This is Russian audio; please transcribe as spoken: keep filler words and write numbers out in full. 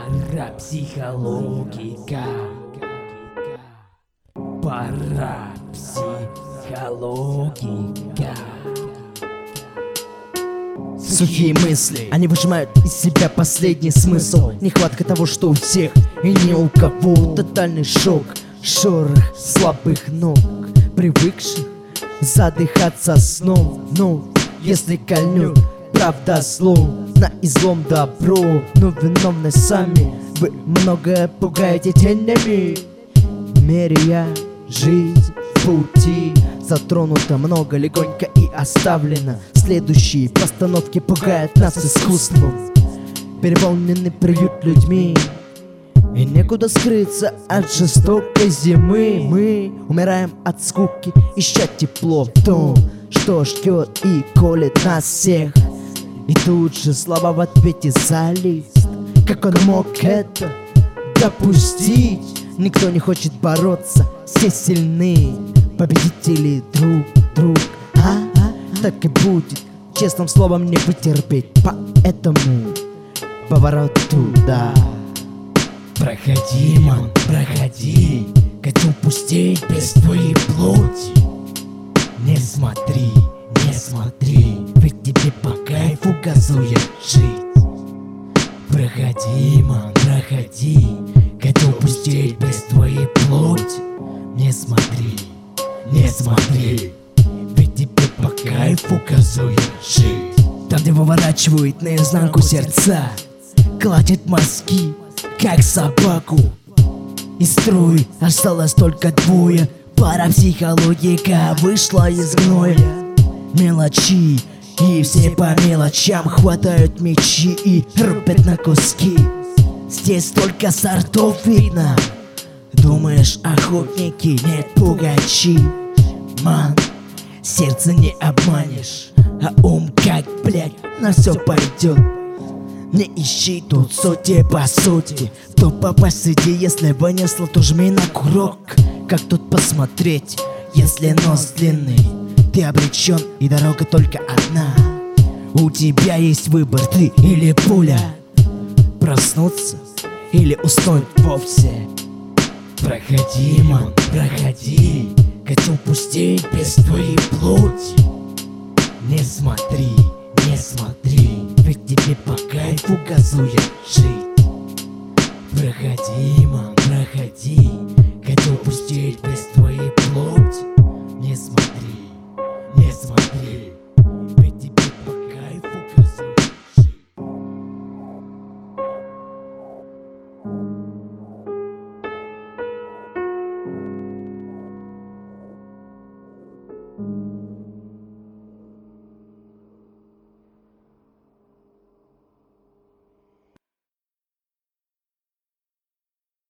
Парапсихологика. Парапсихологика. Сухие мысли, они выжимают из себя последний смысл. Нехватка того, что у всех и ни у кого. Тотальный шок, шорох слабых ног, привыкших задыхаться сном. Но если кольнет правда злом, на излом добро, но виновны сами. Вы многое пугаете тенями, меряя жизнь в пути. Затронуто много, легонько и оставлено. Следующие постановки пугают нас искусством. Переполненный приют людьми, и некуда скрыться от жестокой зимы. Мы умираем от скуки, ища тепло в том, что ждет и колет нас всех. И тут же слова в ответе за лист. Как он мог это допустить? Никто не хочет бороться, все сильны, победители друг друг. А, а, так и будет, честным словом не вытерпеть. Поэтому поворот туда. Проходи, ман, проходи, хочу пустеть без твоей плоти. Не смотри, не смотри, ведь тебе по кайфу газует жить. Проходи, ман, проходи, хочу пустеть без твоей плоти. Не смотри, не смотри, ведь тебе по кайфу газует жить. Там, где выворачивают наизнанку сердца, кладет мозги, как собаку. Из строя осталось только двое. Парапсихологика вышла из гноя. Мелочи, и все по мелочам хватают мечи и рубят на куски. Здесь только сортов видно. Думаешь, охотники, нет, пугачи. Ман, сердце не обманешь, а ум как, блядь, на все пойдет. Не ищи тут сути по сути, то попасть среди, если вынесло, то жми на курок. Как тут посмотреть, если нос длинный? Ты обречен, и дорога только одна. У тебя есть выбор, ты или пуля. Проснуться или уснуть вовсе. Проходи, ман, проходи, хочу пустеть без твоей плоти. Не смотри, не смотри, ведь тебе по кайфу газует жить. Проходи, ман, проходи, хочу пустеть без твоей плоти. Не смотри, не смотри, ведь тебе по кайфу газует жить.